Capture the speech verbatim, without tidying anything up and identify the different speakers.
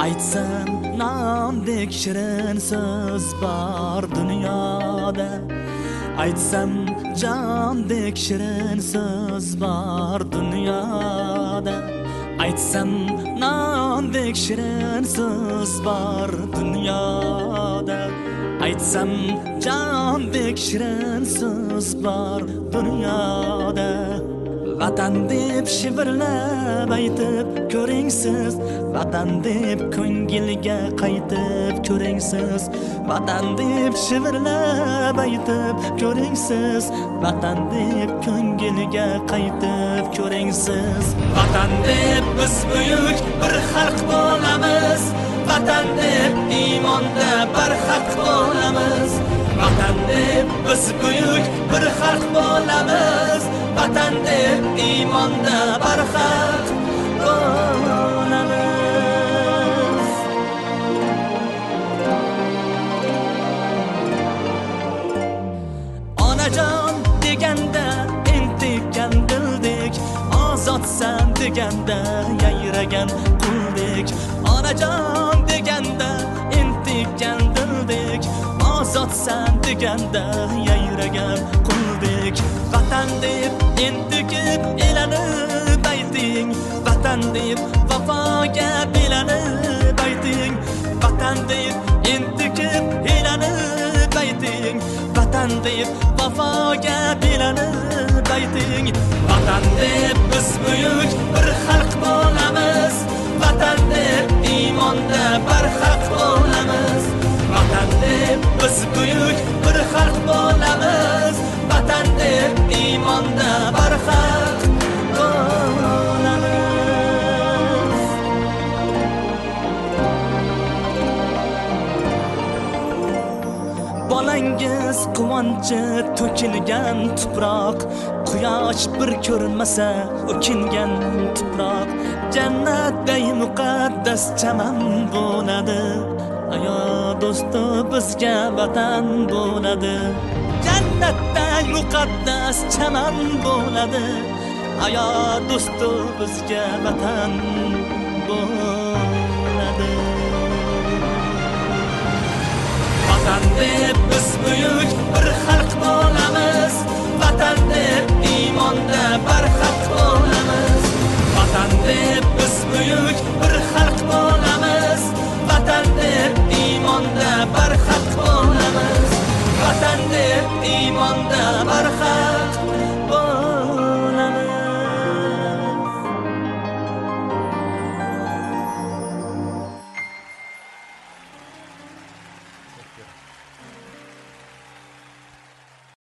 Speaker 1: Aytsam nondek shirin so'z bor dunyoda. Aytsam jondek shirin so'z bor dunyoda. Aytsam nondek shirin so'z bor dunyoda. Aytsam jondek shirin so'z bor dunyoda. Vatan deb shivirlab aytib ko'ring siz, vatan deb ko'ngilga qaytib ko'ring siz, vatan deb shivirlab aytib ko'ring siz, vatan deb ko'ngilga qaytib ko'ring siz. Vatan deb biz buyuk bir xalq bo'lamiz, vatan deb iymonda barhaq bo'lamiz, vatan deb biz buyuk bir xalq bo'lamiz, vatan deb iymonda barhaq bo'lamiz. Onajon deganda intigan dildek, ozodsan deganda yayragan quldek. Onajon deganda intigan dildek, ozodsan deganda yayragan quldek. Vatan deb intikib elanib ayting, vatan deb vafoga belanib ayting, vatan deb intikib elanib ayting, vatan deb vafoga belanib ayting. Vatan deb biz buyuk bir xalq bo'lamiz, vatan deb iymonda barhaq bo'lamiz, vatan deb biz buyuk bir xalq bo'lamiz, vatan deb iymonda barhaq bo'lamiz. Bolangiz quvonchi to'kilgan tuproq, quyosh bir ko'rinmasa o'kingan tuproq, jannatday muqaddas chaman bo'ladi. Ayo do'stu bizga vatan bo'ladi, jannatday muqaddas chaman bo'ladi. Ayo do'stu bizga vatan bo'ladi. Vatan deb biz buyuk bir xalq bo'lamiz, vatan deb iymonda barhaq bo'lamiz, vatan deb biz buyuk bir